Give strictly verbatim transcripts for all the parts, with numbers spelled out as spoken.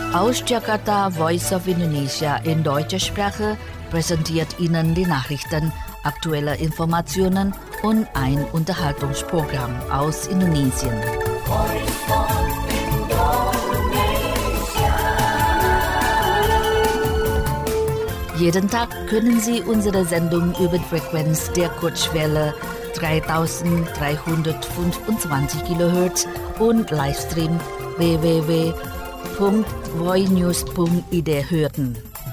Aus Jakarta, Voice of Indonesia in deutscher Sprache präsentiert Ihnen die Nachrichten, aktuelle Informationen und ein Unterhaltungsprogramm aus Indonesien. Jeden Tag können Sie unsere Sendung über die Frequenz der Kurzwelle dreitausenddreihundertfünfundzwanzig Kilohertz und Livestream w w w punkt voinews punkt i d hören.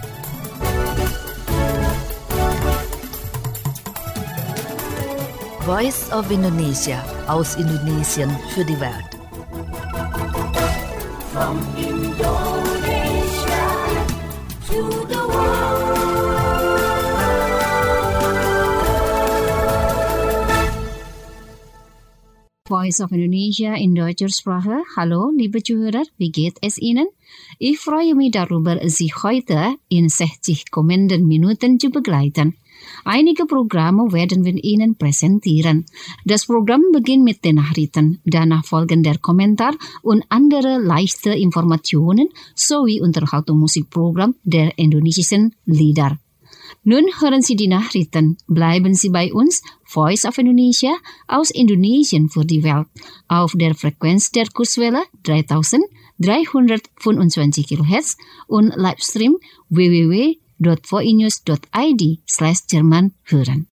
Voice of Indonesia aus Indonesien für die Welt. From Indonesia to the world. Voice of Indonesia in deutscher Sprache. Hallo, liebe Zuhörer, wie geht es Ihnen? Ich freue mich darüber, Sie heute in sechzig kommenden Minuten zu begleiten. Einige Programme werden wir Ihnen präsentieren. Das Programm beginnt mit den Nachrichten, danach folgen der Kommentar und andere leichte Informationen sowie Unterhaltungsmusikprogramm der indonesischen Lieder. Nun hören Sie die Nachrichten. Bleiben Sie bei uns, Voice of Indonesia aus Indonesien für die Welt, auf der Frequenz der Kurzwelle dreitausenddreihundertfünfundzwanzig Kilohertz und Livestream w w w punkt voinews punkt i d slash Jerman hören.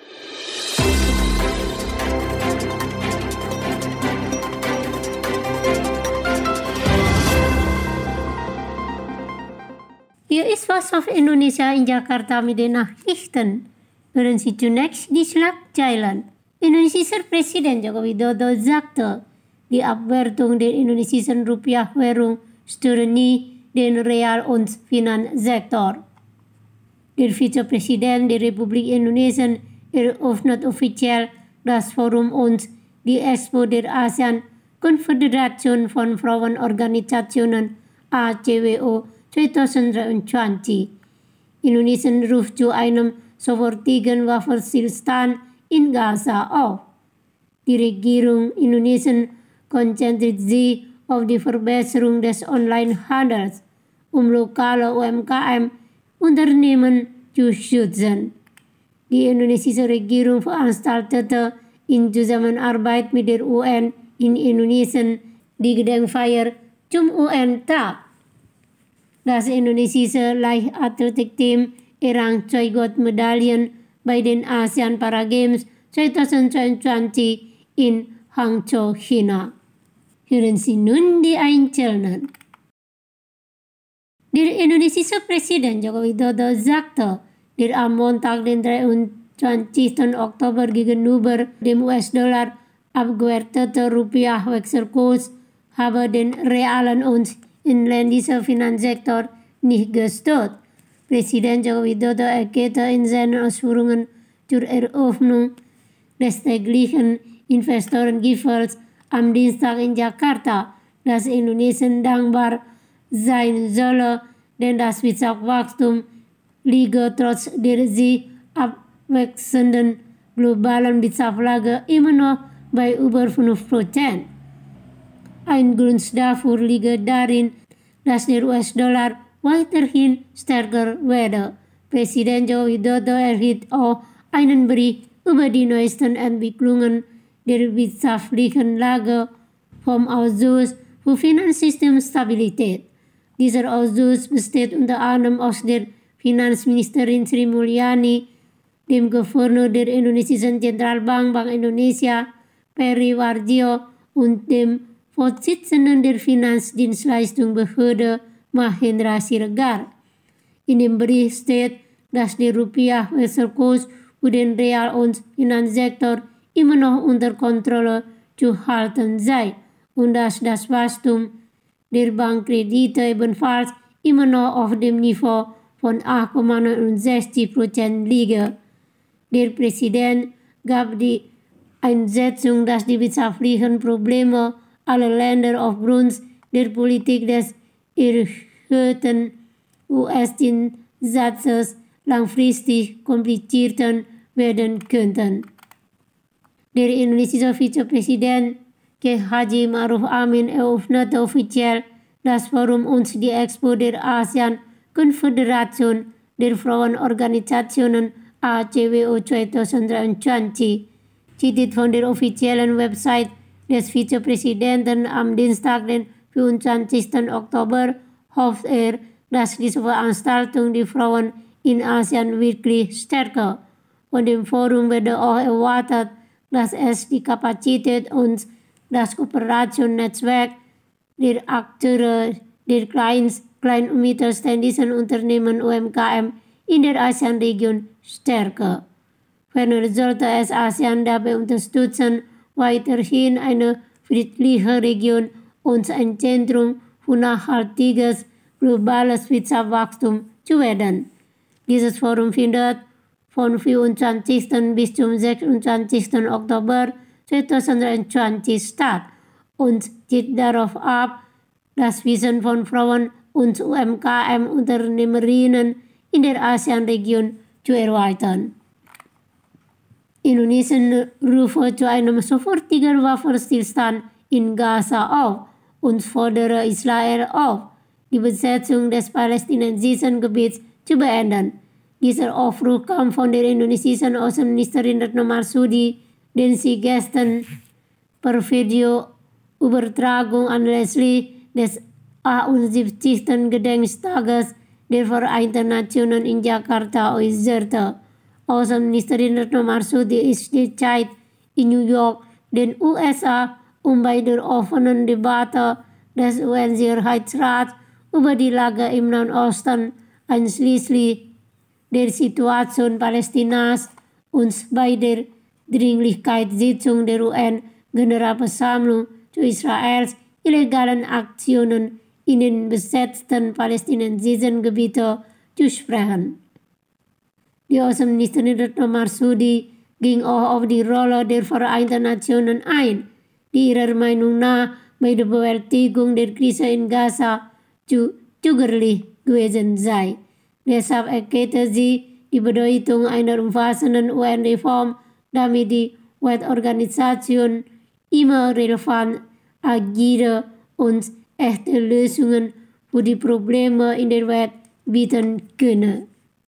Hier ist Voice of Indonesia in Jakarta mit den Nachrichten. Hören Sie zunächst die Schlagzeilen. Indonesischer Präsident Joko Widodo sagte, die Abwertung der indonesischen Rupiah-Währung störe nie den Real- und Finanzsektor. Der Vizepräsident der Republik Indonesien eröffnet offiziell das Forum und die Expo der ASEAN Konföderation von Frauenorganisationen A C W O zwanzig dreiundzwanzig. Indonesien ruft zu einem sofortigen Waffenstillstand in Gaza auf. Die Regierung Indonesien konzentriert sich auf die Verbesserung des Onlinehandels, um lokale U M K M-Unternehmen zu schützen. Die indonesische Regierung veranstaltete in Zusammenarbeit mit der U N in Indonesien die Gedenkfeier zum U N-Tag. Das indonesische Leichtathletikteam errang zwei Goldmedaillen bei den ASEAN Paragames zwanzig zweiundzwanzig in Hangzhou, China. Hören Sie nun die Einzelnen. Der indonesische Präsident Joko Widodo sagte, der am Montag, den dreiundzwanzigsten Oktober gegenüber dem U S-Dollar abgewertete Rupiah-Wechselkurs habe den realen und inländischen Finanzsektor nicht gestört. Präsident Joko Widodo erklärte in seinen Ausführungen zur Eröffnung des täglichen Investorengipfels am Dienstag in Jakarta, dass Indonesien dankbar sein solle, denn das Wirtschaftswachstum liege trotz der sich abwechselnden globalen Wirtschaftslage immer noch bei über fünf Prozent. Ein Grund dafür liege darin, dass der U S-Dollar weiterhin stärker werde. Präsident Joko Widodo erhielt auch einen Bericht über die neuesten Entwicklungen der wirtschaftlichen Lage vom Ausschuss für Finanzsystemstabilität. Dieser Ausschuss besteht unter anderem aus der Finanzministerin Sri Mulyani, dem Gouverneur der indonesischen Zentralbank Bank Indonesia, Peri Warjio, und dem Vorsitzenden der Finanzdienstleistungsbehörde Mahendra Siregar. In dem Bericht steht, dass der Rupiah-Wechselkurs für den Real- und Finanzsektor immer noch unter Kontrolle zu halten sei und dass das Wachstum der Bankkredite ebenfalls immer noch auf dem Niveau von acht Komma neunundsechzig Prozent liege. Der Präsident gab die Einschätzung, dass die wirtschaftlichen Probleme aller Länder aufgrund der Politik des erhöhten U S-Zinssatzes langfristig komplizierter werden könnten. Der indonesische Vizepräsident K. Haji Ma'ruf Amin eröffnete offiziell das Forum und die Expo der ASEAN Konföderation der Frauenorganisationen A C W O zwanzig zwanzig. Zitiert von der offiziellen Website des Vizepräsidenten am Dienstag, den vierundzwanzigsten Oktober, hofft er, dass diese Veranstaltung die Frauen in ASEAN wirklich stärker. Von dem Forum wird auch erwartet, dass es die Kapazität und das Kooperationsnetzwerk der Akteure der Klein- Klein- und mittelständischen Unternehmen U M K M in der ASEAN-Region stärker. Ferner sollte es ASEAN dabei unterstützen, weiterhin eine friedliche Region und ein Zentrum für nachhaltiges globales Wirtschaftswachstum zu werden. Dieses Forum findet von vierundzwanzigsten bis zum sechsundzwanzigsten Oktober zweitausendzwanzig statt und zielt darauf ab, das Wissen von Frauen und U M K M-Unternehmerinnen in der ASEAN-Region zu erweitern. Indonesien rufe zu einem sofortigen Waffenstillstand in Gaza auf und fordere Israel auf, die Besetzung des palästinensischen Gebiets zu beenden. Dieser Aufruf kam von der indonesischen Außenministerin Retno Marsudi, den sie gestern per Videoübertragung anlässlich des achtundsiebzigsten Gedenktages der Vereinten Nationen in Jakarta äußerte. Außenministerin Retno Marsudi ist derzeit in New York, den U S A, um bei der offenen Debatte des U N-Sicherheitsrats über die Lage im Nahen Osten, einschließlich der Situation Palästinas und bei der Dringlichkeitssitzung der U N-Generalversammlung zu Israels illegalen Aktionen in den besetzten palästinensischen Gebieten zu sprechen. Die Außenministerin Retno Marsudi ging auch auf die Rolle der Vereinten Nationen ein, die ihrer Meinung nach bei der Bewältigung der Krise in Gaza zu zögerlich gewesen sei. Deshalb erkannte sie die Bedeutung einer umfassenden U N-Reform, damit die Weltorganisation immer relevant agiere und echte Lösungen für die Probleme in der Welt bieten könne.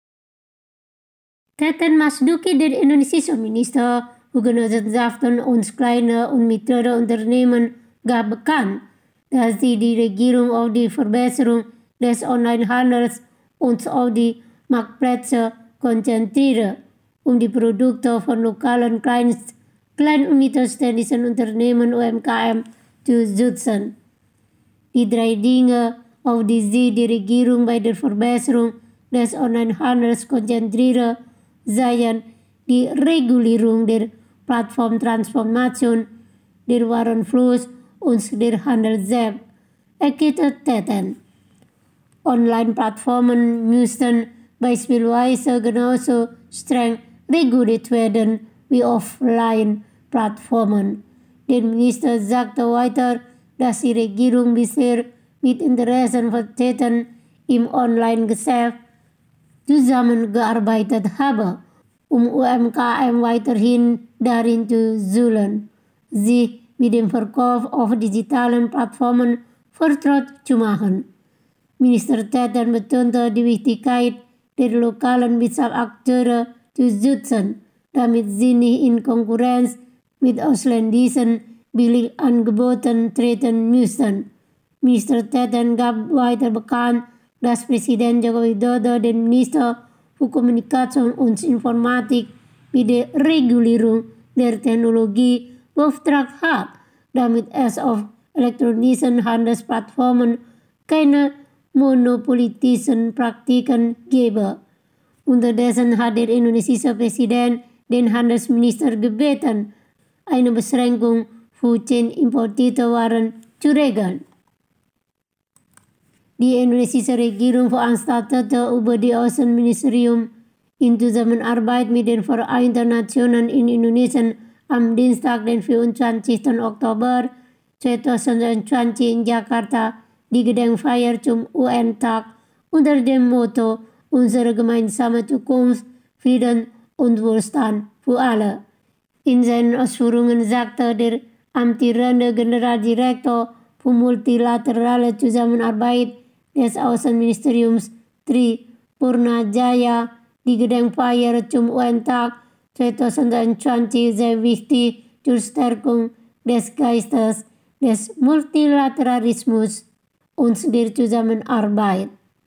Teten Mas Duki, der indonesische Minister für Genossenschaften und kleine und mittlere Unternehmen, gab bekannt, dass sie die Regierung auf die Verbesserung des Onlinehandels und auf die Marktplätze konzentriere, um die Produkte von lokalen Kleinst-, kleinen und mittelständischen Unternehmen U M K M zu schützen. Die drei Dinge, auf die sie die Regierung bei der Verbesserung des Onlinehandels konzentriere, seien die Regulierung der Plattformtransformation, der Warenfluss und der Handel selbst, erklärte Teten. Online-Plattformen müssten beispielsweise genauso streng reguliert werden wie Offline-Plattformen. Der Minister sagte weiter, dass die Regierung bisher mit Interessenvertretern im Online-Geschäft zusammengearbeitet habe, um U M K M weiterhin darin zu schulen, sich mit dem Verkauf auf digitalen Plattformen vertraut zu machen. Minister Teten betonte die Wichtigkeit der lokalen Wirtschaftsakteure zu schützen, damit sie nicht in Konkurrenz mit ausländischen Billigangeboten treten müssen. Minister Teten gab weiter bekannt, dass Präsident Joko Widodo den Minister für Kommunikation und Informatik mit der Regulierung der Technologie beauftragt hat, damit es auf elektronischen Handelsplattformen keine monopolistischen Praktiken gebe. Unterdessen hat der indonesische Präsident den Handelsminister gebeten, eine Beschränkung für zehn importierte Waren zu regeln. Die indonesische Regierung veranstaltete über das Außenministerium in Zusammenarbeit mit den Vereinten Nationen in Indonesien am Dienstag, den vierundzwanzigsten Oktober zweitausendzwanzig in Jakarta, die Gedenkfeier zum U N-Tag unter dem Motto Unsere gemeinsame Zukunft, Frieden und Wohlstand für alle. In seinen Ausführungen sagte der amtierende Generaldirektor für multilaterale Zusammenarbeit des Außenministeriums Tri Purna Jaya die Gedenkfeier zum U N-Tag zwanzig dreiundzwanzig sehr wichtig zur Stärkung des Geistes des Multilateralismus und der Zusammenarbeit.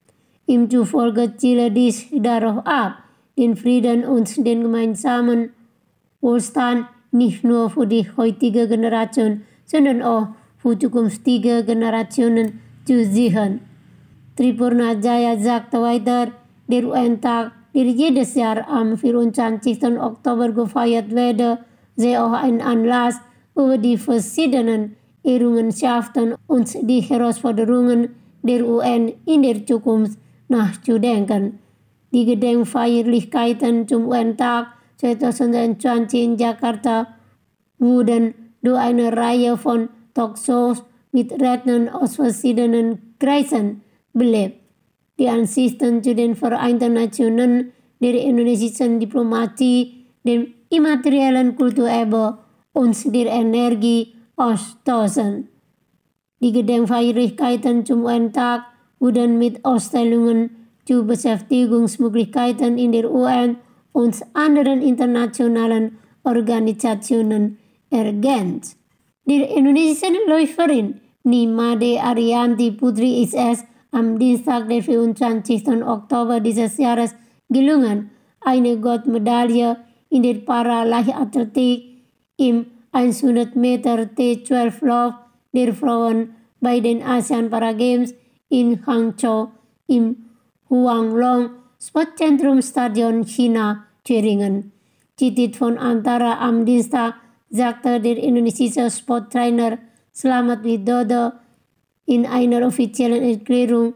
Ihm zufolge ziele dies darauf ab, den Frieden und den gemeinsamen Wohlstand nicht nur für die heutige Generation, sondern auch für zukünftige Generationen zu sichern. Tri Purna Jaya sagte weiter, der U N-Tag, der jedes Jahr am vierundzwanzigsten Oktober gefeiert werde, sei auch ein Anlass, über die verschiedenen Errungenschaften und die Herausforderungen der U N in der Zukunft nachzudenken. Die Gedenkfeierlichkeiten zum U N-Tag zwanzig dreiundzwanzig in Jakarta wurden durch eine Reihe von Talkshows mit Rednern aus verschiedenen Kreisen belebt. Die Ansichten zu den Vereinten Nationen, der indonesischen Diplomatie, dem immateriellen Kulturerbe und der Energie austauschen. Die Gedenkfeierlichkeiten zum U N-Tag wurden mit Ausstellungen zu Beschäftigungsmöglichkeiten in der U N und anderen internationalen Organisationen ergänzt. Die indonesische Läuferin Nimade Ariyanti Putri ist es am Dienstag, der vierundzwanzigsten Oktober dieses Jahres gelungen, eine Goldmedaille in der Paraleichtathletik im hundert Meter T zwölf Lauf der Frauen bei den Asian Paragames in Hangzhou im Huanglong Sportzentrum Stadion China zu erringen. Zitiert von Antara am Dienstag sagte der indonesische Sporttrainer Selamat Widodo in einer offiziellen Erklärung,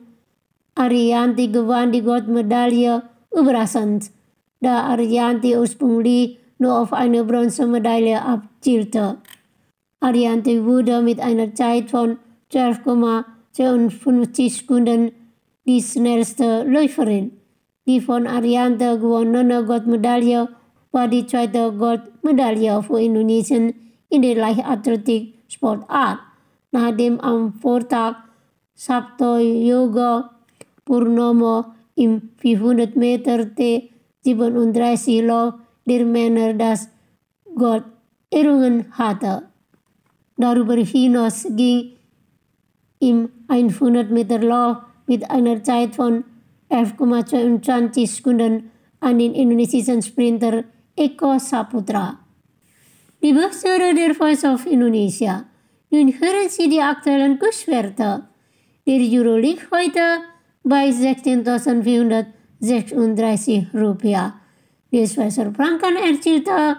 Ariyanti gewann die Goldmedaille überraschend, da Ariyanti ursprünglich nur auf eine Bronzemedaille abzielte. Ariyanti wurde mit einer Zeit von zwölf Komma zweiundfünfzig Sekunden die schnellste Läuferin. Die von Ariyanti gewonnene Goldmedaille war die zweite Goldmedaille für Indonesien in der Leichtathletik-Sportart, nachdem am Vortag Sabto Yoga Purnomo im vierhundert Meter T siebenunddreißig Lauf der Männer das Gold errungen hatte. Darüber hinaus ging im hundert Meter Lauf mit einer Zeit von elf Komma zweiundzwanzig Sekunden an den indonesischen Sprinter Eko Saputra. Liebe Hörer der Voice of Indonesia, nun hören Sie die aktuellen Kurswerte. Der Euro liegt heute bei sechzehntausendvierhundertsechsunddreißig Rupiah. Der Schweizer Franken erzielte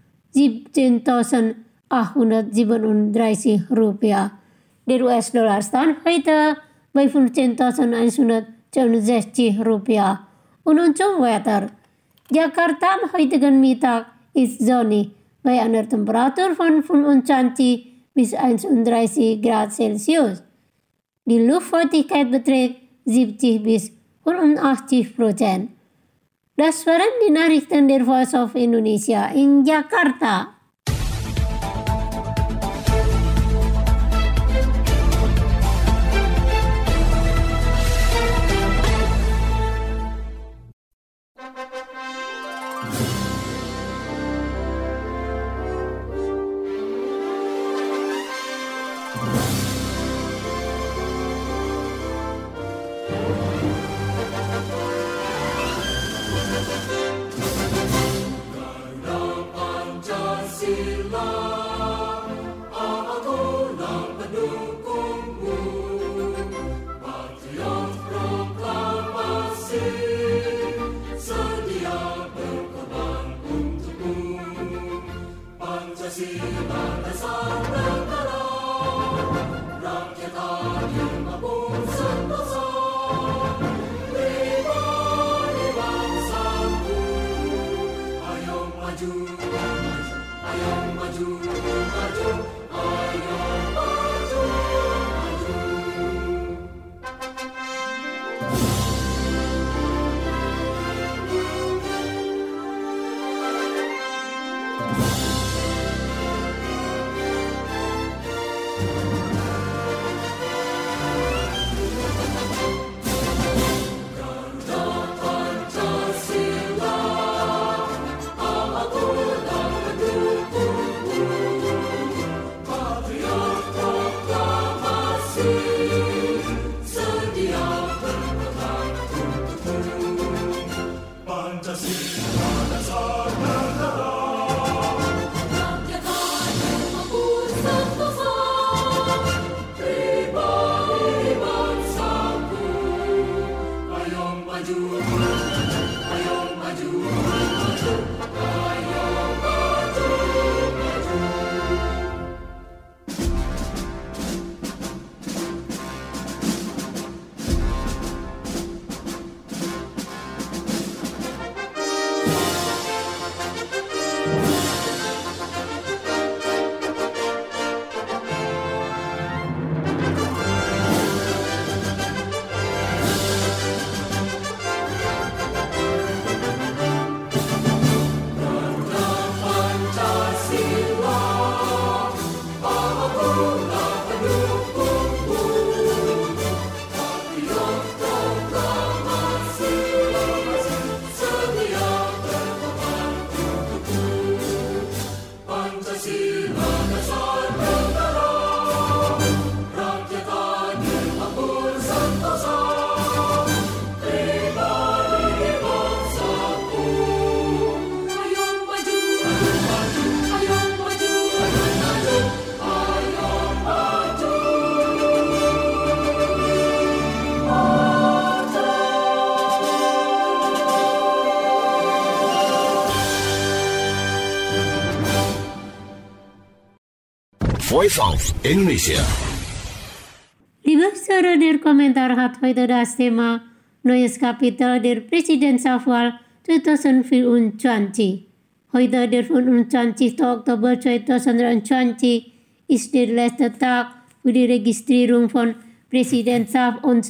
siebzehntausendachthundertsiebenunddreißig Rupiah. Der U S-Dollar stand heute bei fünfzehntausendeinhundertzweiundsechzig Rupiah. Und unser Wetter. Jakarta am heutigen Mittag ist sonnig bei einer Temperatur von fünfundzwanzig bis einunddreißig Grad Celsius. Die Luftfeuchtigkeit beträgt siebzig bis fünfundachtzig Prozent. Das waren die Nachrichten der Voice of Indonesia in Jakarta. Pancasila dasar negara. Voice of Indonesia. Liebe Hörer, der Kommentar hat heute das Thema Neues Kapitel der Präsidentschaftswahl zwanzig vierundzwanzig. Heute, der fünfundzwanzigsten Oktober zweitausendzwanzig, ist der letzte Tag für die Registrierung von Präsidentschafts- und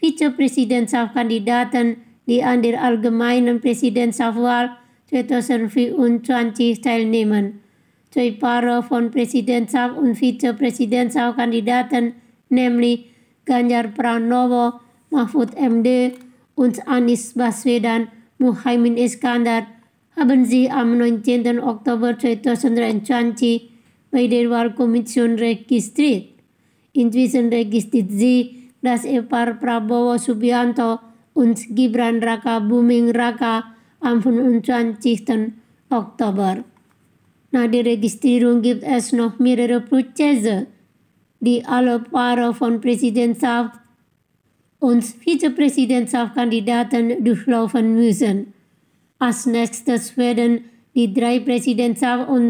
Vizepräsidentschaftskandidaten, die an der allgemeinen Präsidentschaftswahl zwanzig vierundzwanzig teilnehmen. Zwei Paare von Präsidentschafts- und Vizepräsidentschaftskandidaten, nämlich Ganjar Pranowo, Mahfud M D und Anies Baswedan, Muhaimin Iskandar, haben sich am neunzehnten Oktober zweitausendzwanzig bei der Wahlkommission registriert. Inzwischen registriert sie das Ehepaar Prabowo Subianto und Gibran Raka Buming Raka am fünfundzwanzigsten Oktober. Nach der Registrierung gibt es noch mehrere Prozesse, die alle Paare von Präsidentschafts- und Vizepräsidentschaftskandidaten durchlaufen müssen. Als nächstes werden die drei Präsidentschafts- und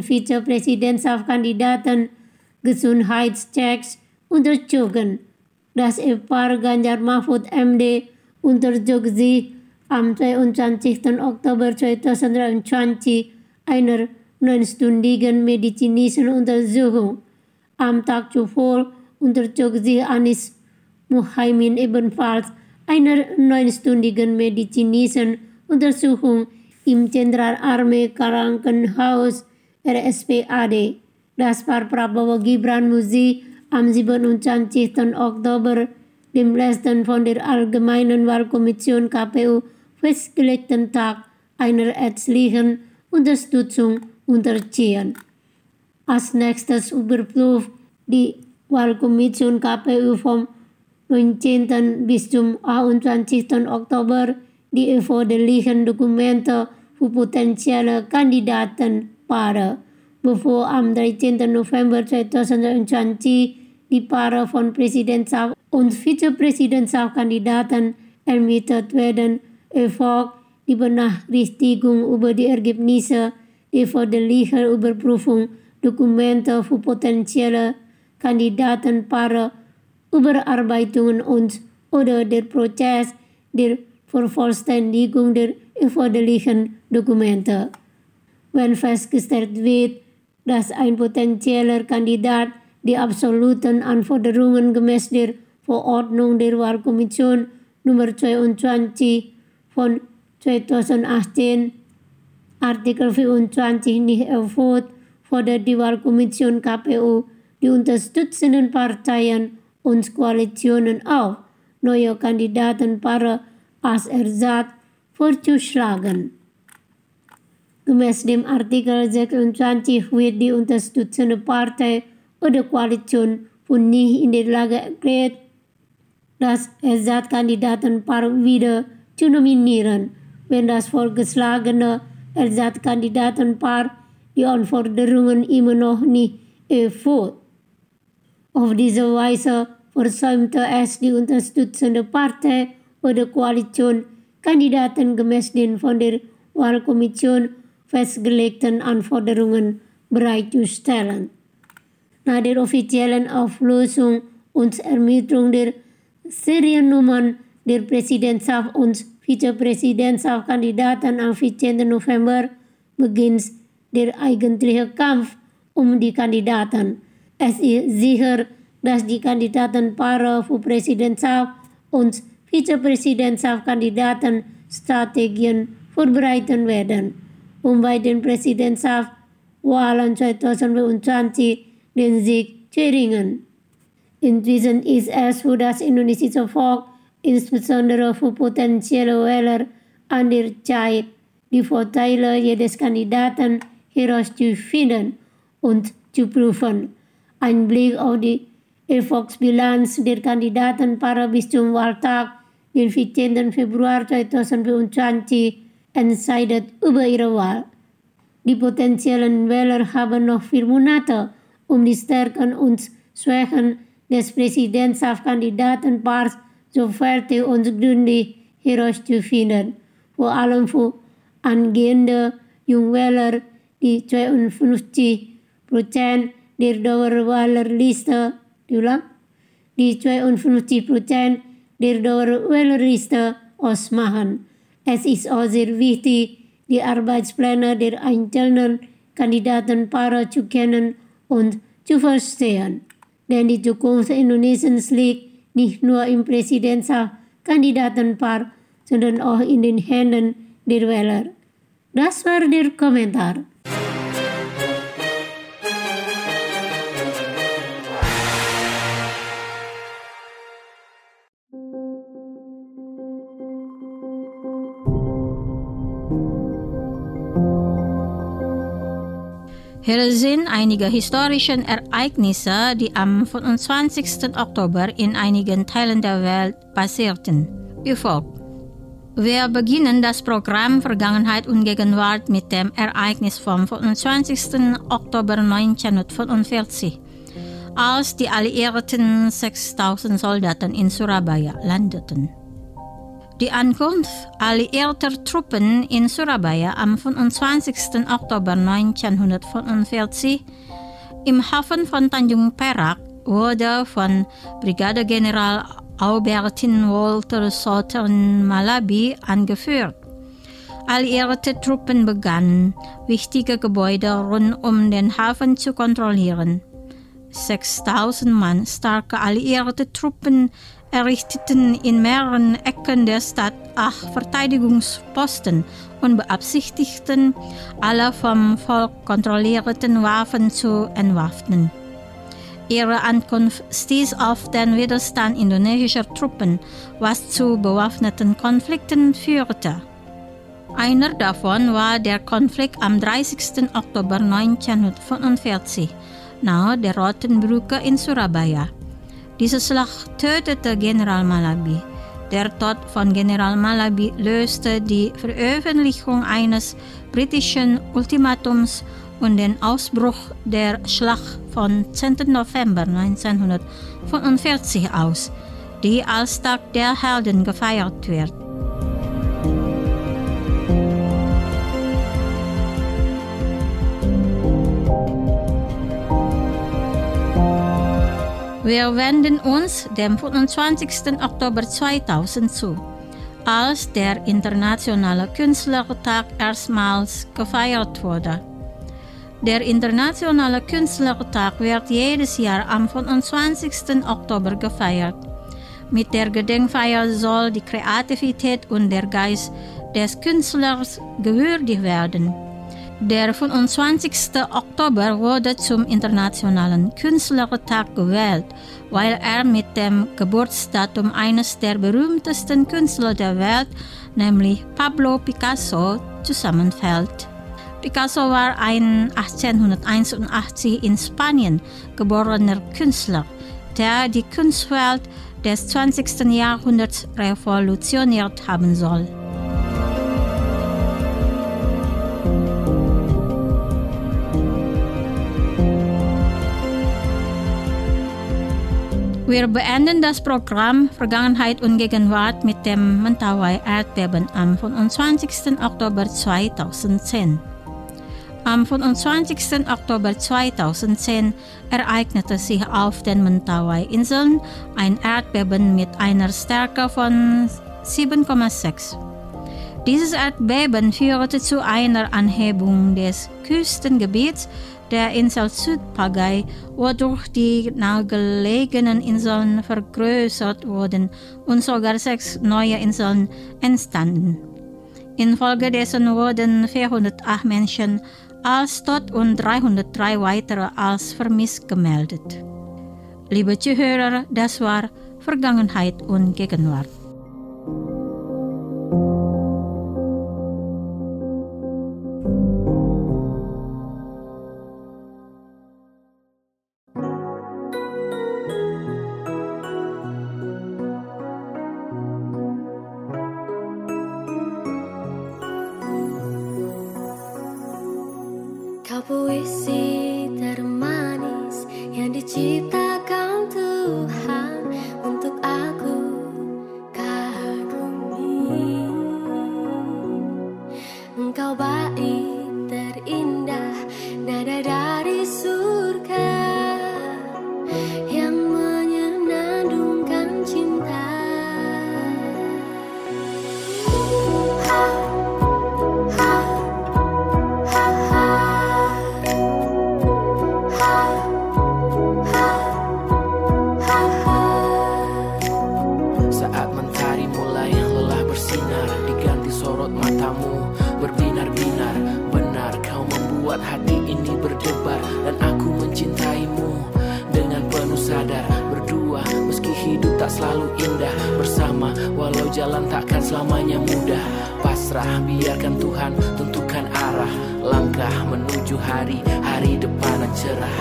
Vizepräsidentschaftskandidaten Gesundheitschecks unterzogen. Das Ehepaar Ganjar Mahfud M D unterzog sich am zweiundzwanzigsten Oktober zweitausendzwanzig einer neunstündigen medizinischen Untersuchung. Am Tag zuvor unterzog sich Anies Muhaimin ebenfalls einer neunstündigen medizinischen Untersuchung im Zentralarmee Krankenhaus R S P A D. Das Paar Prabowo Gibran muss sich am siebenundzwanzigsten Oktober, dem letzten von der Allgemeinen Wahlkommission K P U festgelegten Tag, einer ärztlichen Unterstützung unterziehen. Als nächstes überprüft die Wahlkommission K P U vom neunzehnten bis zum achtundzwanzigsten Oktober die erforderlichen Dokumente für potenzielle Kandidatenpaare, bevor am dreizehnten November zweitausendzwanzig die Paare von Präsidentschafts- und Vizepräsidentschaftskandidaten ermittelt werden, erfolgt die Benachrichtigung über die Ergebnisse der erforderlichen Überprüfung Dokumente für potenzielle Kandidatenpaare, Überarbeitungen und oder der Prozess der Vervollständigung der erforderlichen Dokumente. Wenn festgestellt wird, dass ein potenzieller Kandidat die absoluten Anforderungen gemäß der Verordnung der Wahlkommission Nummer zweiundzwanzig von zweitausendachtzehn, Artikel vierundzwanzig nicht erfüllt, fordert die Wahlkommission K P U die unterstützenden Parteien und Koalitionen auf, neue Kandidatenpaare als Ersatz vorzuschlagen. Gemäß dem Artikel sechsundzwanzig wird die unterstützende Partei oder Koalition für nicht in der Lage erklärt, das Ersatzkandidatenpaar wieder zu nominieren, wenn das vorgeschlagene Ersatzkandidatenpaar die Anforderungen immer noch nicht erfüllt. Auf diese Weise versäumte es die unterstützende Partei oder Koalition, Kandidaten gemäß den von der Wahlkommission festgelegten Anforderungen bereitzustellen. Nach der offiziellen Auflösung und Ermittlung der Seriennummern der Präsidentschafts- und Vizepräsidentschaftskandidaten am vierzehnten November beginnt der eigentliche Kampf um die Kandidaten. Es ist sicher, dass die Kandidatenpaare für Präsidentschafts- und Vizepräsidentschaftskandidaten Strategien vorbereiten werden, um bei den Präsidentschaftswahlen zweitausendzweiundzwanzig den Sieg zu erringen. Inzwischen ist es für das indonesische Volk, insbesondere für potenzielle Wähler, an der Zeit, die Vorteile jedes Kandidaten herauszufinden und zu prüfen. Ein Blick auf die Erfolgsbilanz der Kandidatenpaare bis zum Wahltag, den vierzehnten Februar zweitausendvierundzwanzig, entscheidet über ihre Wahl. Die potenziellen Wähler haben noch vier Monate, um die Stärken und Schwächen des Präsidentschaftskandidatenpaars sorgfältig und gründlich herauszufinden. Vor allem für angehende Jungwähler, die zweiundfünfzig Prozent der dauerwahllerliste, diulang, die tweeënvijftig procent der dauerwahllerliste ausmachen. Es ist auch sehr wichtig, die Arbeitspläne der einzelnen Kandidatenpaare zu kennen und zu verstehen. Denn die Zukunft Indonesiens liegt nicht nur im Präsidentschaftskandidatenpaar, sondern auch in den Händen der Wähler. Das war der Kommentar. Hier sind einige historische Ereignisse, die am fünfundzwanzigsten Oktober in einigen Teilen der Welt passierten. Wie folgt. Wir beginnen das Programm Vergangenheit und Gegenwart mit dem Ereignis vom fünfundzwanzigsten Oktober neunzehnhundertfünfundvierzig, als die alliierten sechstausend Soldaten in Surabaya landeten. Die Ankunft alliierter Truppen in Surabaya am fünfundzwanzigsten Oktober neunzehnhundertfünfundvierzig im Hafen von Tanjung Perak wurde von Brigadegeneral Albertin Walter Southern Malabi angeführt. Alliierte Truppen begannen, wichtige Gebäude rund um den Hafen zu kontrollieren. sechstausend Mann starke alliierte Truppen errichteten in mehreren Ecken der Stadt acht Verteidigungsposten und beabsichtigten, alle vom Volk kontrollierten Waffen zu entwaffnen. Ihre Ankunft stieß auf den Widerstand indonesischer Truppen, was zu bewaffneten Konflikten führte. Einer davon war der Konflikt am dreißigsten Oktober neunzehnhundertfünfundvierzig nahe der Roten Brücke in Surabaya. Diese Schlacht tötete General Malabi. Der Tod von General Malabi löste die Veröffentlichung eines britischen Ultimatums und den Ausbruch der Schlacht vom zehnten November neunzehnhundertfünfundvierzig aus, die als Tag der Helden gefeiert wird. Wir wenden uns dem fünfundzwanzigsten Oktober zweitausend zu, als der Internationale Künstlertag erstmals gefeiert wurde. Der Internationale Künstlertag wird jedes Jahr am fünfundzwanzigsten Oktober gefeiert. Mit der Gedenkfeier soll die Kreativität und der Geist des Künstlers gewürdigt werden. Der fünfundzwanzigsten Oktober wurde zum Internationalen Künstlertag gewählt, weil er mit dem Geburtsdatum eines der berühmtesten Künstler der Welt, nämlich Pablo Picasso, zusammenfällt. Picasso war ein achtzehnhunderteinundachtzig in Spanien geborener Künstler, der die Kunstwelt des zwanzigsten Jahrhunderts revolutioniert haben soll. Wir beenden das Programm Vergangenheit und Gegenwart mit dem Mentawai-Erdbeben am fünfundzwanzigsten Oktober zweitausendzehn. Am fünfundzwanzigsten Oktober zweitausendzehn ereignete sich auf den Mentawai-Inseln ein Erdbeben mit einer Stärke von sieben Komma sechs. Dieses Erdbeben führte zu einer Anhebung des Küstengebiets der Insel Südpagai, wodurch die nahegelegenen Inseln vergrößert wurden und sogar sechs neue Inseln entstanden. Infolgedessen wurden vierhundertacht Menschen als tot und dreihundertdrei weitere als vermisst gemeldet. Liebe Zuhörer, das war Vergangenheit und Gegenwart. Puisi termanis yang diciptakan Tuhan untuk aku kagumi. Engkau baik terindah, nada dari surga. hidup tak selalu indah. Bersama walau jalan takkan selamanya mudah. Pasrah biarkan Tuhan tentukan arah. Langkah menuju hari-hari depan yang cerah.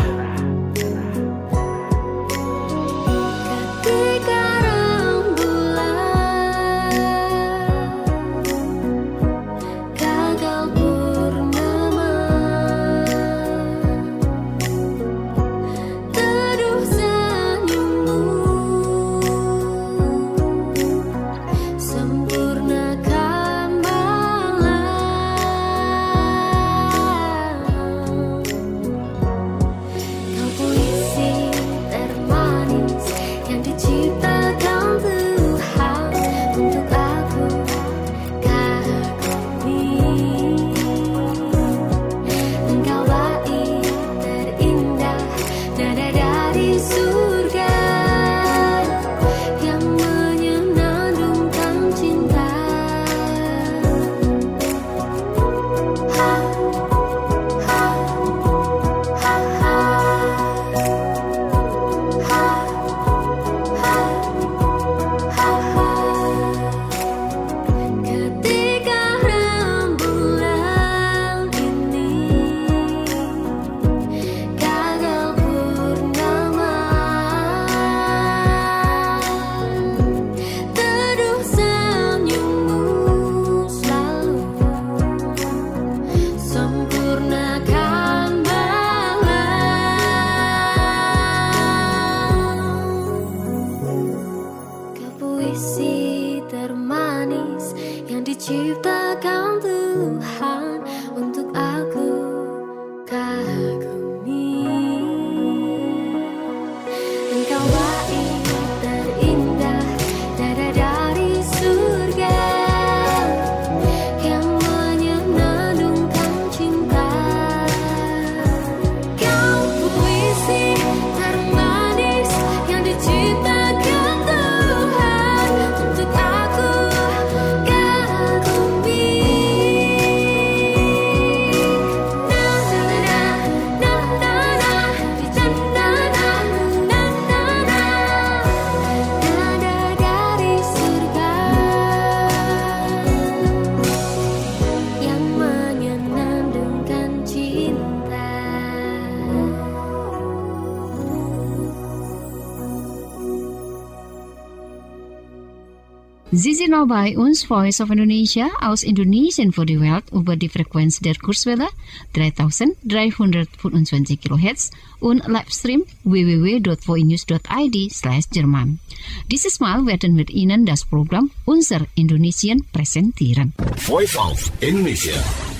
Sie sind noch bei uns, Voice of Indonesia, aus Indonesien für die Welt über die Frequenz der Kurzwelle dreitausenddreihundertfünfundzwanzig Kilohertz und Livestream w w w punkt voinews punkt i d slash Jerman. Dieses Mal werden wir Ihnen das Programm Unser Indonesien präsentieren. Voice of Indonesia.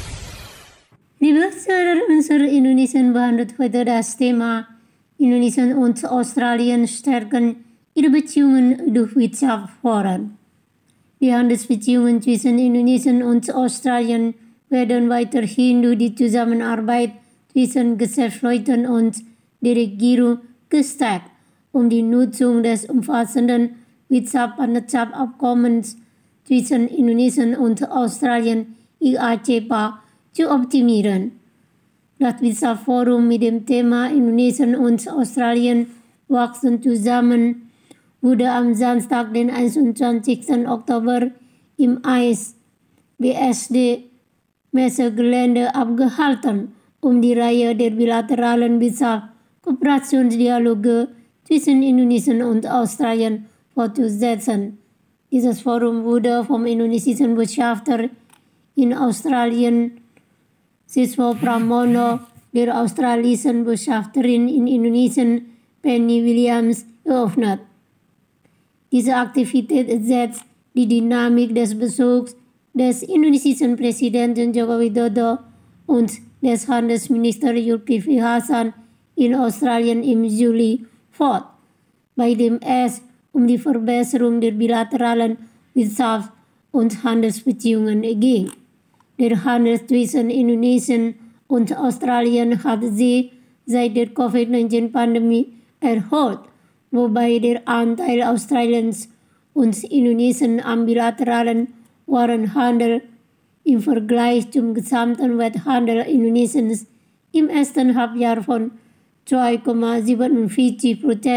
Liebe Hörer, unser Indonesien behandelt heute das Thema Indonesien und Australien stärken ihre Beziehungen durch Wirtschaft voran. Die Handelsbeziehungen zwischen Indonesien und Australien werden weiterhin durch die Zusammenarbeit zwischen Geschäftsleuten und der Regierung gestärkt, um die Nutzung des umfassenden Wirtschaftspartnerschaftsabkommens zwischen Indonesien und Australien I A C P A zu optimieren. Das Wirtschaftsforum mit dem Thema Indonesien und Australien wachsen zusammen wurde am Samstag, den einundzwanzigsten Oktober im Eis B S D Messegelände abgehalten, um die Reihe der bilateralen Wirtschaftskooperationsdialoge zwischen Indonesien und Australien fortzusetzen. Dieses Forum wurde vom indonesischen Botschafter in Australien Siswo Pramono, der australischen Botschafterin in Indonesien Penny Williams eröffnet. Diese Aktivität setzt die Dynamik des Besuchs des indonesischen Präsidenten Joko Widodo und des Handelsministers Zulkifli Hasan in Australien im Juli fort, bei dem es um die Verbesserung der bilateralen Wirtschafts- und Handelsbeziehungen ging. Der Handel zwischen Indonesien und Australien hat sich seit der Covid neunzehn Pandemie erholt, wobei der Anteil Australiens und Indonesien am bilateralen Warenhandel im Vergleich zum gesamten Welthandel Indonesiens im ersten Halbjahr von zwei Komma siebenundvierzig Prozent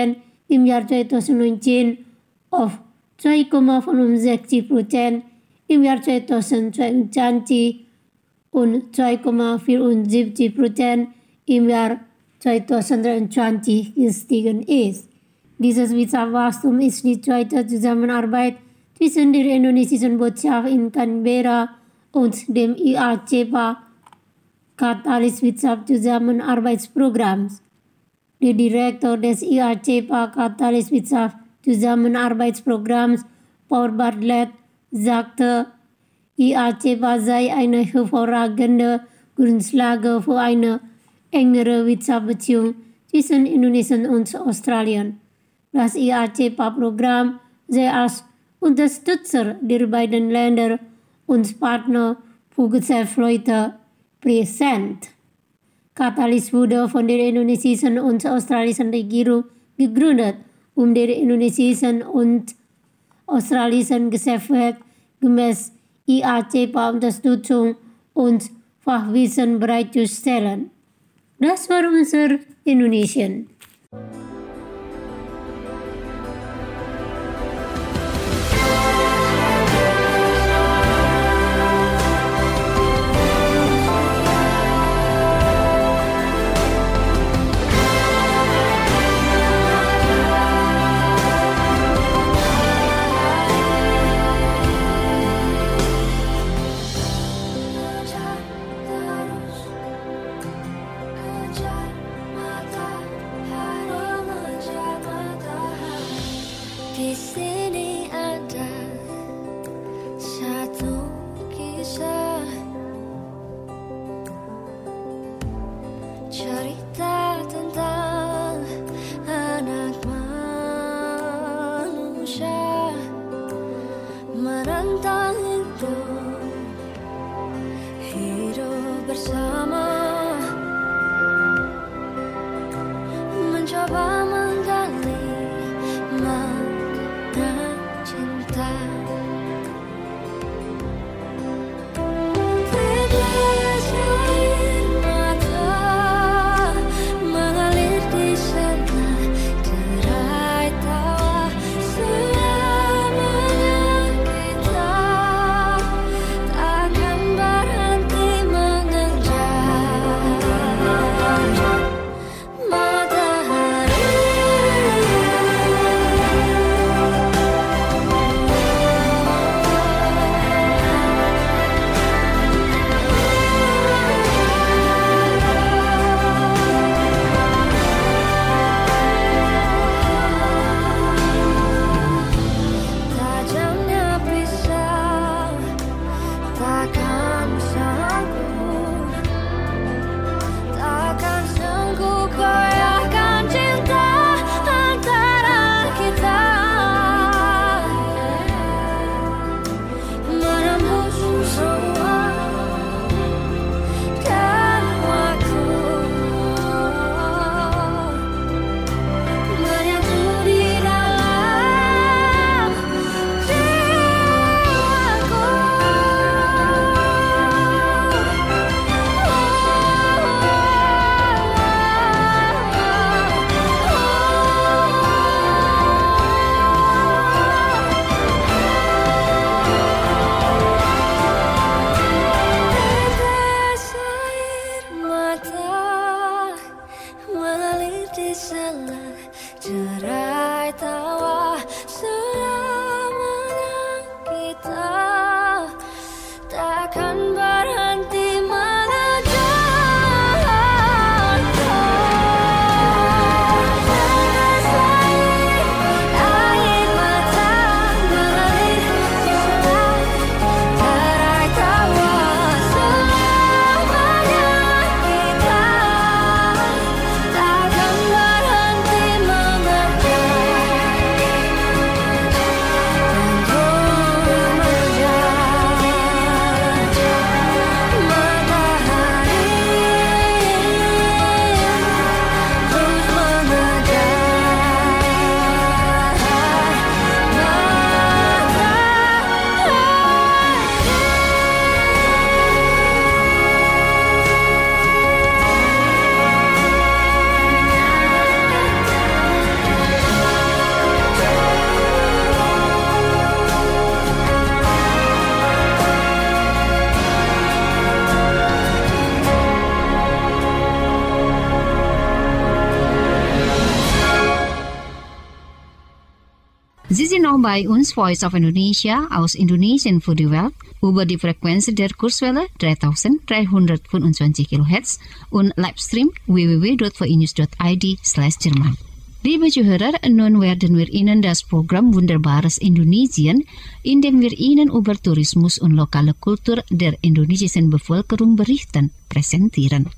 im jaar tweeduizend negentien of twee komma vijfenzestig procent, im jaar tweeduizend tweeëntwintig und twee komma vierundsiebzig procent im Jahr tweeduizend drieëntwintig gestiegen ist. Dieses Wirtschaftswachstum ist die zweite Zusammenarbeit zwischen der indonesischen Botschaft in Canberra und dem I A C E P A Katalis Wirtschaftszusammenarbeitsprogramms. Der Direktor des I A C E P A Katalis Wirtschaftszusammenarbeitsprogramms, Paul Bartlett, sagte, I A C E P A sei eine hervorragende Grundlage für eine engere Wirtschaftsbeziehung zwischen Indonesien und Australien. Das I A C E P A-Programm sei als Unterstützer der beiden Länder und Partner für Geschäftsleute präsent. Katalis wurde von der indonesischen und australischen Regierung gegründet, um der indonesischen und australischen Geschäftswelt gemäß I A C E P A Unterstützung und Fachwissen bereitzustellen. Das war unser Indonesien. Di sini ada satu kisah, cerita tentang anak manusia menantang hidup, hidup bersama, mencoba menggali cinta. Tetes air mata mengalir di sana, derai tawa selamanya kita takkan berhenti mengejar matahari. Tajamnya pisau takkan sanggup, takkan sanggup goyahkan cinta antara kita, menembus semua dan waktu, menyatu di dalam jiwaku. Tetes air mata mengalir di sana, derai tawa selamanya kita takkan berhenti mengejar. Tetes air, air mata mengalir di sana, derai tawa selamanya kita takkan berhenti mengejar. Sie sind auch bei uns Voice of Indonesia aus Indonesien für die Welt über die Frequenz der Kurzwelle dreitausenddreihundertfünfundzwanzig Kilohertz und Livestream w w w punkt v i news punkt i d slash Jerman. Liebe Zuhörer, nun werden wir Ihnen das Programm Wunderbares Indonesien, in dem wir Ihnen über Tourismus und lokale Kultur der indonesischen Bevölkerung berichten, präsentieren.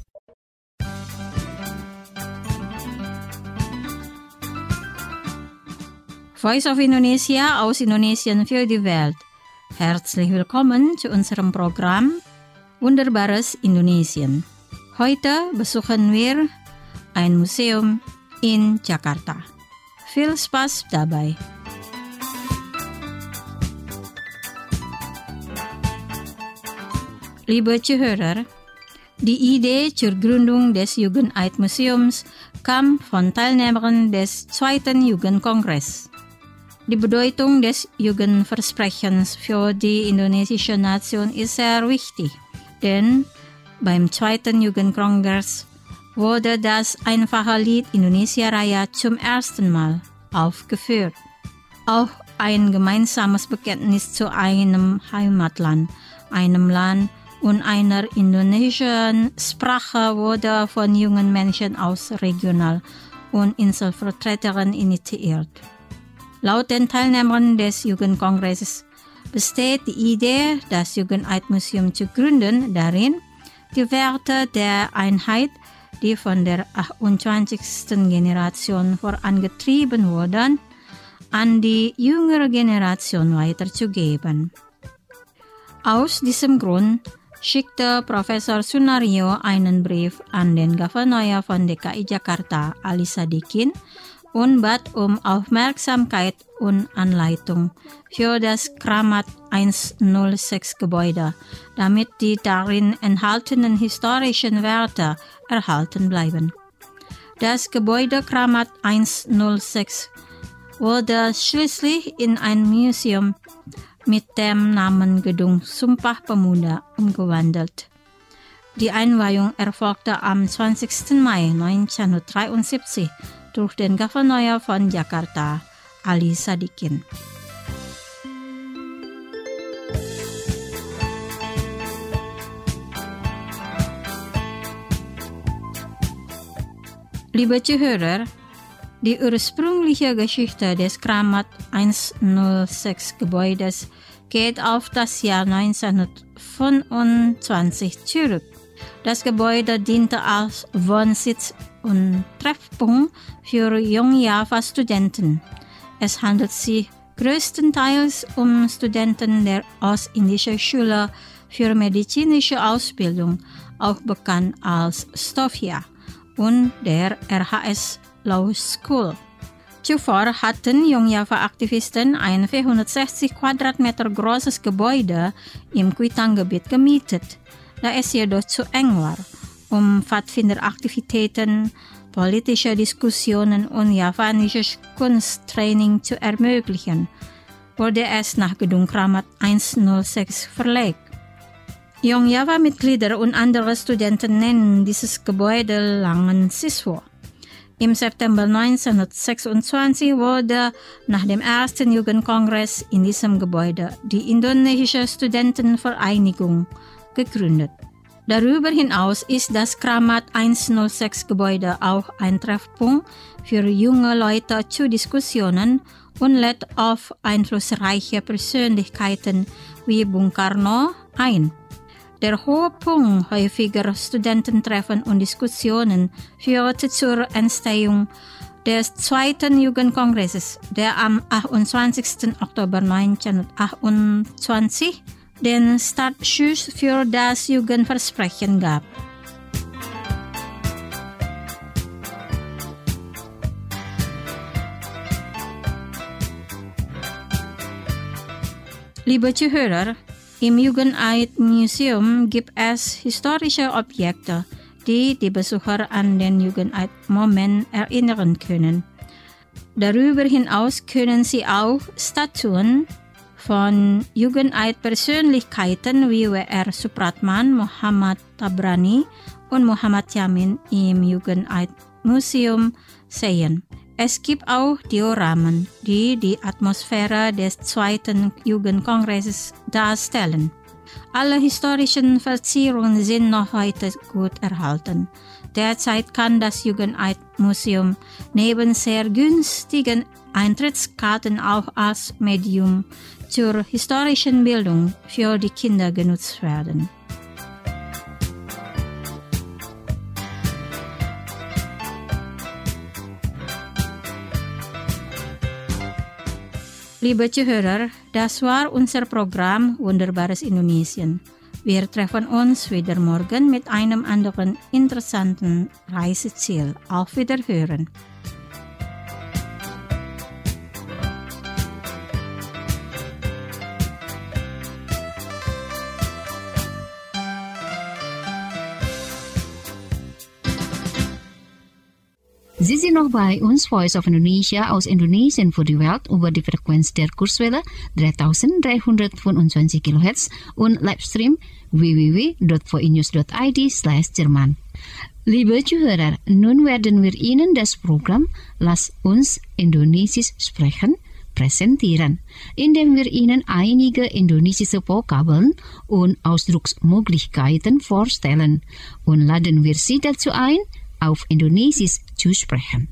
Voice of Indonesia aus Indonesien für die Welt. Herzlich willkommen zu unserem Programm Wunderbares Indonesien. Heute besuchen wir ein Museum in Jakarta. Viel Spaß dabei. Liebe Zuhörer, die Idee zur Gründung des Jugendeid-Museums kam von Teilnehmern des zweiten Jugendkongresses. Die Bedeutung des Jugendversprechens für die indonesische Nation ist sehr wichtig, denn beim zweiten Jugendkongress wurde das einfache Lied Indonesia Raya zum ersten Mal aufgeführt. Auch ein gemeinsames Bekenntnis zu einem Heimatland, einem Land und einer indonesischen Sprache wurde von jungen Menschen aus Regional- und Inselvertretern initiiert. Laut den Teilnehmern des Jugendkongresses besteht die Idee, das Jugendeid-Museum zu gründen, darin, die Werte der Einheit, die von der achtundzwanzigsten Generation vorangetrieben wurden, an die jüngere Generation weiterzugeben. Aus diesem Grund schickte Professor Sunario einen Brief an den Gouverneur von D K I Jakarta, Ali Sadikin, und bat um Aufmerksamkeit und Anleitung für das Kramat hundertsechs Gebäude, damit die darin enthaltenen historischen Werte erhalten bleiben. Das Gebäude Kramat hundertsechs wurde schließlich in ein Museum mit dem Namen Gedung Sumpah Pemuda umgewandelt. Die Einweihung erfolgte am zwanzigsten Mai neunzehnhundertdreiundsiebzig durch den Gouverneur von Jakarta, Ali Sadikin. Liebe Zuhörer, die ursprüngliche Geschichte des Kramat hundertsechs Gebäudes geht auf das Jahr neunzehnhundertfünfundzwanzig zurück. Das Gebäude diente als Wohnsitz und Treffpunkt für Jungjava-Studenten. Es handelt sich größtenteils um Studenten der Ostindischen Schule für medizinische Ausbildung, auch bekannt als Stovia, und der R H S Law School. Zuvor hatten Jungjava-Aktivisten ein vierhundertsechzig Quadratmeter großes Gebäude im Kuitang-Gebiet gemietet, da es jedoch zu eng war, um Pfadfinderaktivitäten, politische Diskussionen und javanisches Kunsttraining zu ermöglichen, wurde es nach Gedung Kramat hundertsechs verlegt. Jungjava-Mitglieder und andere Studenten nennen dieses Gebäude Langen Siswa. Im September neunzehnhundertsechsundzwanzig wurde nach dem ersten Jugendkongress in diesem Gebäude die Indonesische Studentenvereinigung gegründet. Darüber hinaus ist das Kramat hundertsechs Gebäude auch ein Treffpunkt für junge Leute zu Diskussionen und lädt auf einflussreiche Persönlichkeiten wie Bung Karno ein. Der hohe Punkt häufiger Studententreffen und Diskussionen führte zur Entstehung des zweiten Jugendkongresses, der am achtundzwanzigsten Oktober neunzehnhundertachtundzwanzig den Startschuss für das Jugendversprechen gab. Liebe Zuhörer, im Jugendeid-Museum gibt es historische Objekte, die die Besucher an den Jugendeid-Moment erinnern können. Darüber hinaus können sie auch Statuen von Jugendeid-Persönlichkeiten wie W R Supratman, Muhammad Tabrani und Muhammad Yamin im Jugendeid-Museum sehen. Es gibt auch Dioramen, die die Atmosphäre des Zweiten Jugendkongresses darstellen. Alle historischen Verzierungen sind noch heute gut erhalten. Derzeit kann das Jugendeid-Museum neben sehr günstigen Eintrittskarten auch als Medium zur historischen Bildung für die Kinder genutzt werden. Liebe Zuhörer, das war unser Programm Wunderbares Indonesien. Wir treffen uns wieder morgen mit einem anderen interessanten Reiseziel. Auf Wiederhören. Sie sind noch bei uns, Voice of Indonesia aus Indonesien für die Welt über die Frequenz der Kurzwelle dreitausenddreihundertfünfundzwanzig Kilohertz und Livestream w w w punkt voinews punkt i d slash Jerman. Liebe Zuhörer, nun werden wir Ihnen das Programm Lass uns Indonesisch sprechen präsentieren, indem wir Ihnen einige indonesische Vokabeln und Ausdrucksmöglichkeiten vorstellen und laden wir Sie dazu ein, auf Indonesisch zu sprechen.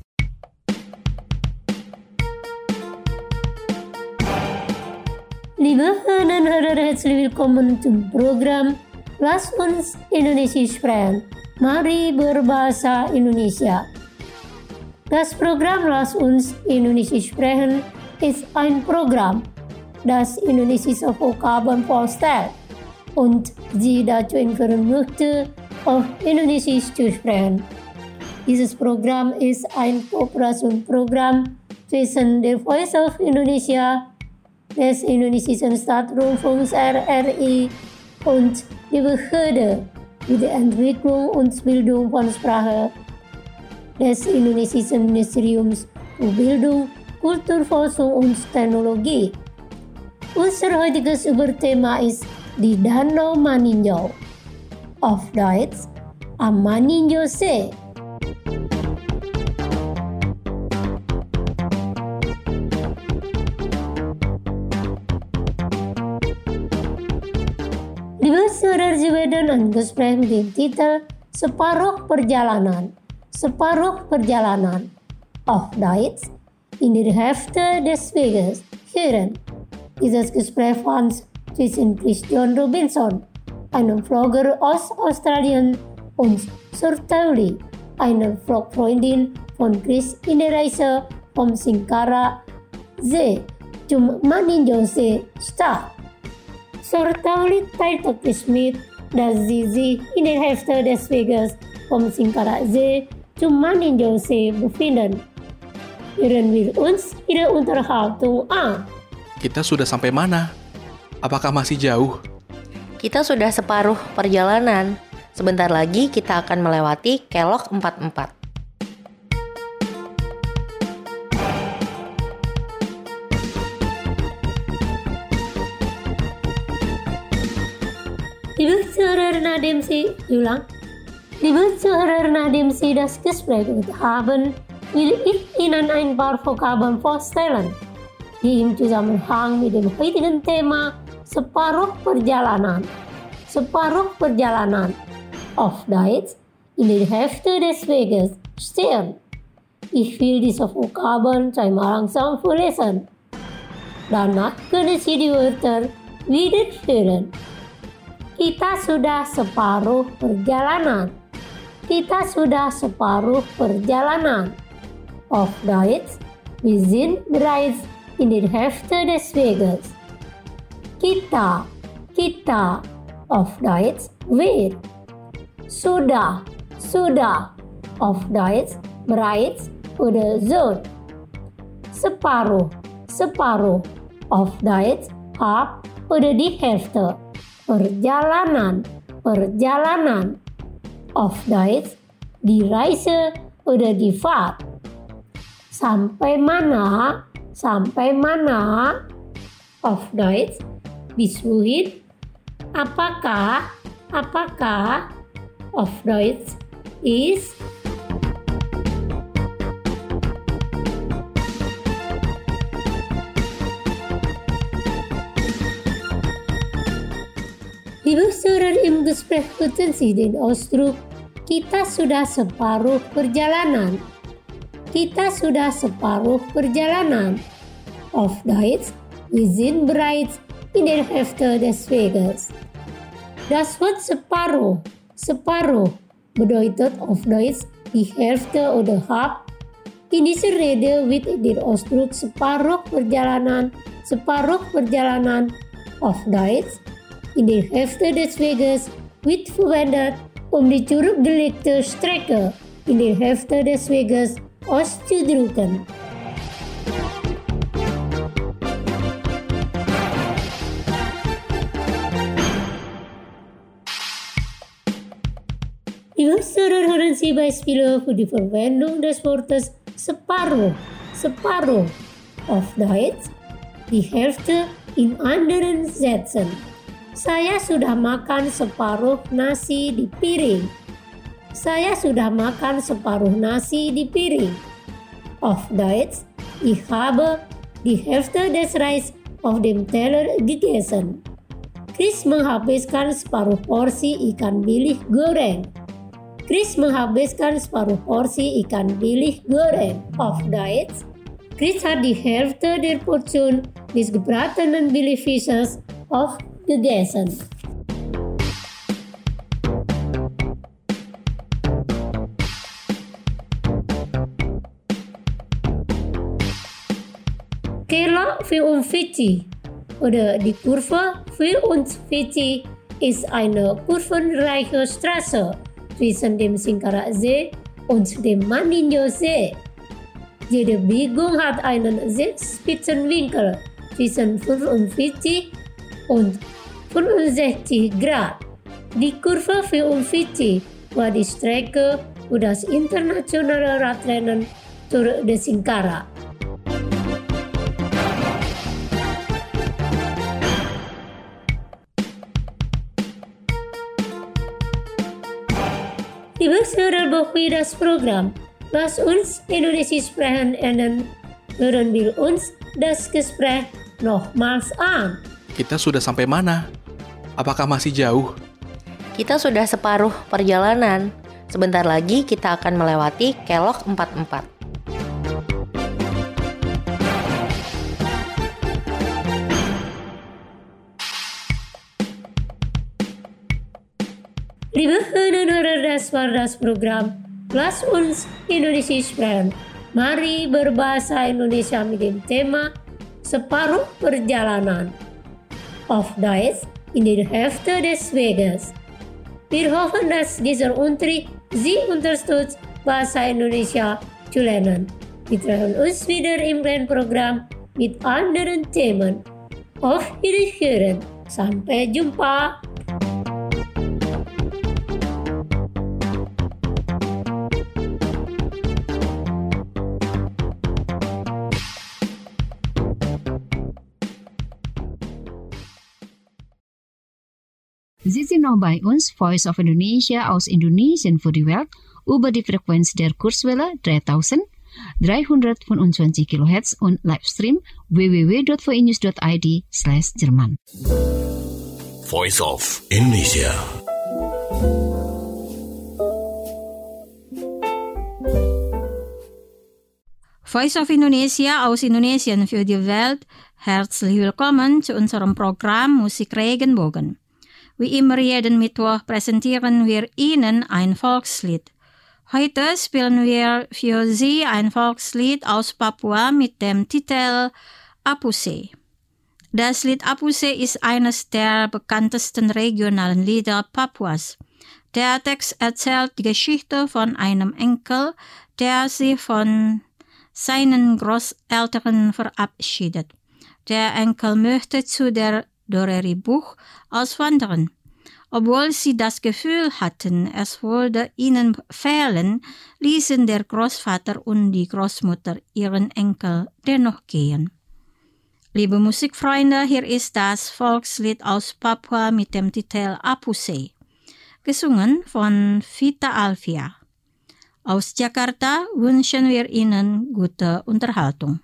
Liebe Hörner und Hörer, herzlich willkommen zum Programm Lass uns Indonesisch sprechen. Mari berbahasa Indonesia. Das Programm Lass uns Indonesisch sprechen ist ein Programm, das indonesische Vokabeln vorstellt und Sie dazu informieren möchte, auf Indonesisch zu sprechen. Dieses Programm ist ein Kooperationsprogramm zwischen der Voice of Indonesia, des Indonesischen Staatsrundfunks R R I und die Behörde für die Entwicklung und Bildung von Sprache des Indonesischen Ministeriums für Bildung, Kulturforschung und Technologie. Unser heutiges Überthema ist die Danau Maninjau. Auf Deutsch am Maninjau-See. Liebe Zuhörer, Sie werden ein Gespräch mit dem Titel Separuh Perjalanan. Separuh Perjalanan. Auf Deutsch in der Hälfte des Weges hören. Dieses Gespräch fand zwischen Christian Robinson, einem Vlogger aus Australien, und Surtauli, einer Vlogfreundin von Chris in der Reise vom Singkara See zum Maninjau-See statt. Surtauli teilte Chris mit, dass sie sich in der Hälfte des Weges vom Singkara See zum Maninjau-See befinden. Hören wir uns ihre Unterhaltung an. Kita sudah sampai mana? Apakah masih jauh? Kita sudah separuh perjalanan. Sebentar lagi kita akan melewati Kelok empat puluh empat. Liebe Zuhörer, nachdem Sie ulang, liebe Zuhörer, nachdem Sie das Gespräch gehört haben, will ich Ihnen ein paar Vokabeln vorstellen, die im Zusammenhang mit dem heutigen Thema Separuh Perjalanan. Separuh Perjalanan. Auf Deutsch in der Hälfte des Weges stehen. Ich will diese Vokabeln zweimal langsam vorlesen. Danach können Sie die Wörter wiederhören. Kita sudah separuh perjalanan. Kita sudah separuh perjalanan. Auf Deutsch, wir sind bereits in der Hälfte des Weges. Kita, kita. Auf Deutsch, wir. Sudah, sudah. Auf Deutsch, bereits oder so. Separuh, separuh. Auf Deutsch, halb oder die Hälfte. Perjalanan, perjalanan. Auf Deutsch, die Reise oder die Fahrt. Sampai mana, sampai mana. Auf Deutsch, bis wohin? Apakah, apakah. Auf Deutsch ist Liebe Zuhörer, im Gespräch hatten Sie den Ausdruck, kita sudah separuh perjalanan. Kita sudah separuh perjalanan. Auf Deutsch, wir sind bereits in der Hälfte des Weges. Das Wort separuh, separuh bedeutet auf Deutsch die Hälfte oder halb. In dieser Rede wird der Ausdruck separuh perjalanan, separuh perjalanan auf Deutsch in der Hälfte des Weges wird verwendet, um die zurückgelegte Strecke in der Hälfte des Weges auszudrücken. Liebe Zuhörer, hören Sie Beispiele für die Verwendung des Wortes separuh, separuh auf Deutsch, die Hälfte in anderen Sätzen. Saya sudah makan separuh nasi di piring. Saya sudah makan separuh nasi di piring. Auf Deutsch, ich habe die Hälfte des Reis auf dem Teller gegessen. Chris menghabiskan separuh porsi ikan bilis goreng. Chris menghabiskan separuh porsi ikan bilis goreng. Auf Deutsch, Chris hat die Hälfte der Portion des gebratenen Billigfisches aufgegessen. Keloq vierundvierzig oder die Kurve vierundvierzig ist eine kurvenreiche Straße zwischen dem Singkara See und dem Mandingo See. Jede Biegung hat einen Sitzspitzenwinkel zwischen fünfundvierzig und fünfundsechzig Grad. Die Kurve vierundvierzig war die Strecke für das internationale Radrennen Tour de Singkara. Liebe Zuhörer, bevor wir das Programm Lass uns Indonesisch sprechen enden, hören wir uns das Gespräch nochmals an. Kita sudah sampai mana? Apakah masih jauh? Kita sudah separuh perjalanan. Sebentar lagi kita akan melewati Keloq empat puluh empat. Liebe Hörerinnen, das war das Programm Lass uns Indonesisch sprechen. Mari berbahasa Indonesia mit dem Thema Separuh Perjalanan. Auf Deutsch in der Hälfte des Weges. Wir hoffen, dass dieser Unterricht Sie unterstützt, Bahasa Indonesia zu lernen. Wir treffen uns wieder im Lernprogramm mit anderen Themen. Auf Wiederhören. Sampai jumpa. Sie sind noch bei uns, Voice of Indonesia aus Indonesien für die Welt, über die Frequenz der Kurzwelle dreitausenddreihundertfünfundzwanzig Kilohertz und Livestream w w w dot voinews dot i d slash Jerman. Voice of Indonesia. Voice of Indonesia aus Indonesien für die Welt. Herzlich willkommen zu unserem Programm Musik Regenbogen. Wie immer jeden Mittwoch präsentieren wir Ihnen ein Volkslied. Heute spielen wir für Sie ein Volkslied aus Papua mit dem Titel Apuse. Das Lied Apuse ist eines der bekanntesten regionalen Lieder Papuas. Der Text erzählt die Geschichte von einem Enkel, der sich von seinen Großeltern verabschiedet. Der Enkel möchte zu der Doreri-Buch auswandern. Obwohl sie das Gefühl hatten, es würde ihnen fehlen, ließen der Großvater und die Großmutter ihren Enkel dennoch gehen. Liebe Musikfreunde, hier ist das Volkslied aus Papua mit dem Titel Apuse, gesungen von Vita Alfia. Aus Jakarta wünschen wir Ihnen gute Unterhaltung.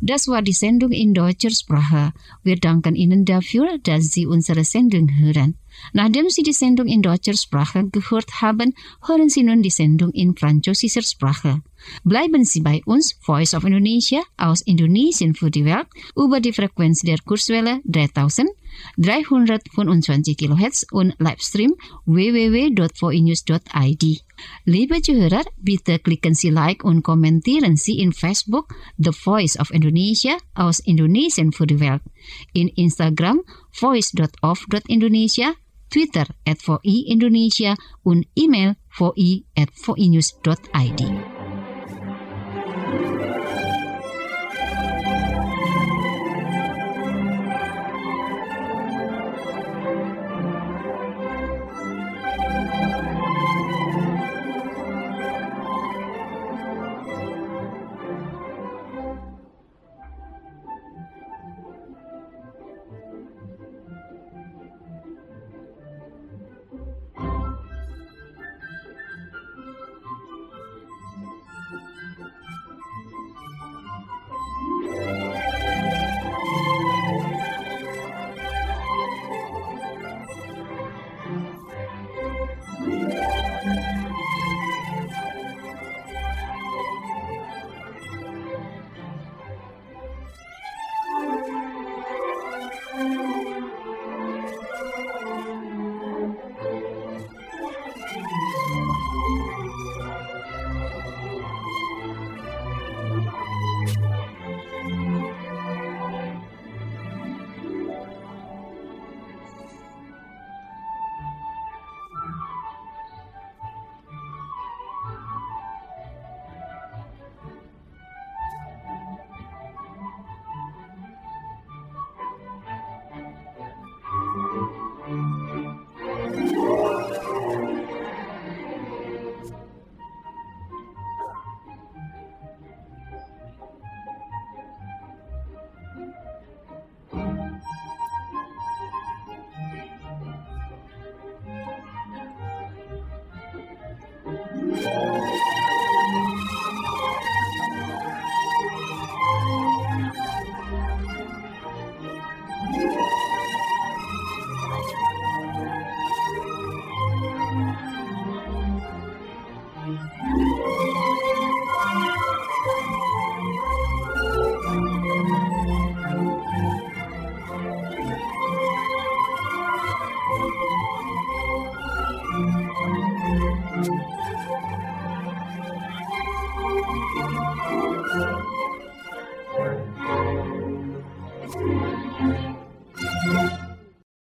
Das war die Sendung in deutscher Sprache. Wir danken Ihnen dafür, dass Sie unsere Sendung hören. Nachdem Sie die Sendung in deutscher Sprache gehört haben, hören Sie nun die Sendung in französischer Sprache. Bleiben Sie bei uns, Voice of Indonesia, aus Indonesien für die Welt, über die Frequenz der Kurzwelle dreitausenddreihundertfünfundzwanzig Kilohertz und Livestream w w w dot v i news dot i d. Liebe Zuhörer, bitte klicken Sie Like und kommentieren Sie in Facebook The Voice of Indonesia aus Indonesien für die Welt, in Instagram voice dot of dot indonesia, Twitter at v i Indonesia und E-Mail v i at v i news dot i d.